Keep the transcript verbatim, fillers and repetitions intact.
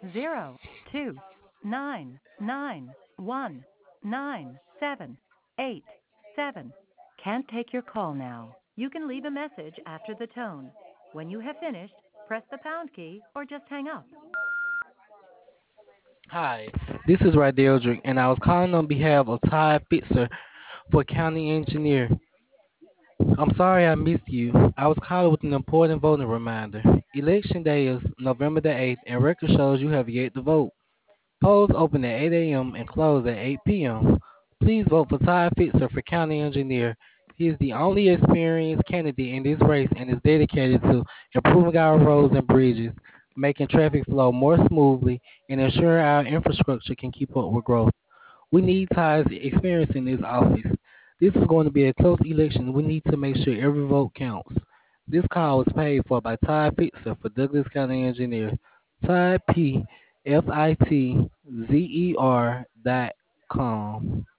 zero two nine nine one nine seven eight seven. Can't take your call now. You can leave a message after the tone. When you have finished, press the pound key or just hang up. Hi, this is Radeldrick, and I was calling on behalf of Todd Fitzer for County Engineer. I'm sorry I missed you. I was calling with an important voting reminder. Election day is November the eighth, and record shows you have yet to vote. Polls open at eight a m and close at eight p m. Please vote for Todd Fitzer for County Engineer. He is the only experienced candidate in this race and is dedicated to improving our roads and bridges, making traffic flow more smoothly, and ensuring our infrastructure can keep up with growth. We need Todd's experience in this office. This is going to be a close election. We need to make sure every vote counts. This call was paid for by Todd Fitzer for Douglas County Engineer. Todd P. F I T Z E R dot com.